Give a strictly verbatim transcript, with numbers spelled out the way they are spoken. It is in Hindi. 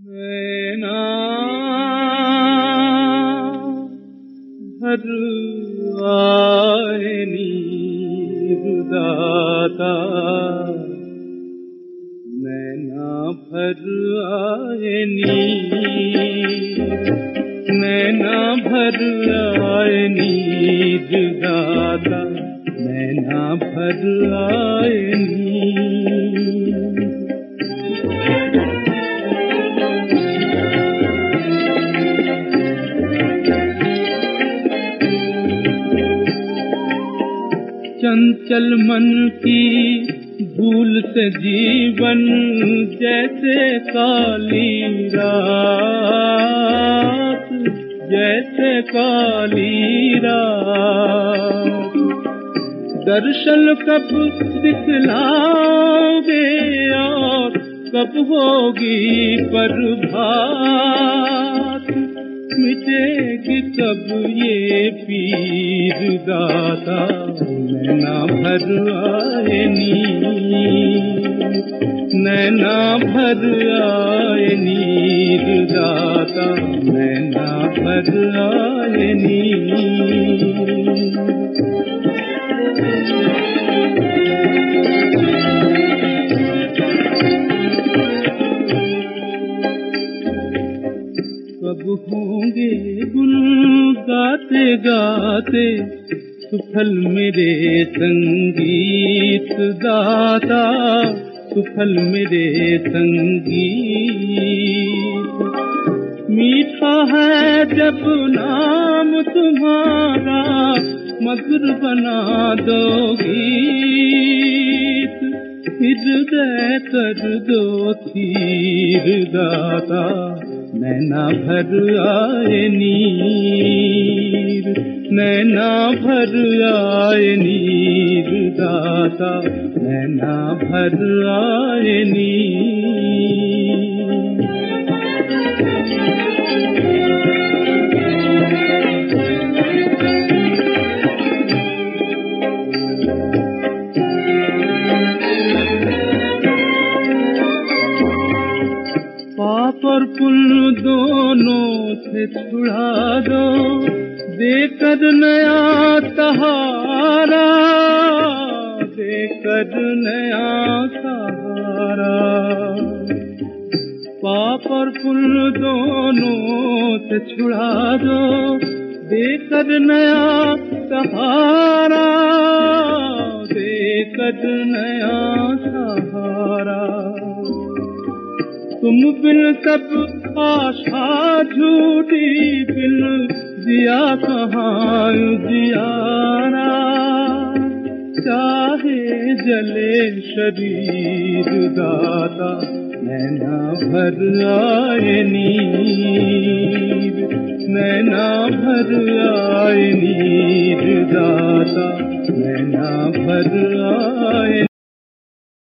नैना भर आए नीर दाता, नैना भर आए नीर, नैना भर आए नीर दाता, नैना भर आए नीर। चंचल मन की भूल से जीवन जैसे काली रात, जैसे काली रात। दर्शन कब दिखलाओगे और कब होगी प्रभात, मिटेगी कब ये पीर दाता, नैना भर आए नीर, नैना भर आए नीर दाता, नैना भर आए नीर। कब होंगे गुल गाते गाते सुफल मेरे संगीत दाता, सुफल मेरे संगीत। मीठा है जब नाम तुम्हारा, मधुर बना दो गीत, हृदय कर दो थीर दाता, नैना भर आए नीर, नैना भर आए नीर दाता, नैना भर आए नीर। पाप और पुण्य दोनों से छुड़ा दो, देकर नया सहारा, देकर नया सहारा। पाप और पुण्य दोनों से छुड़ा दो, देकर नया सहारा, देकर नया सहारा। तुम बिन सब आशा झूठी, बिन दिया कहाँ उजियारा, चाहे जले शरीर दाता, नैना भर आए नीर, नैना भर आए नीर दाता, नैना भर आए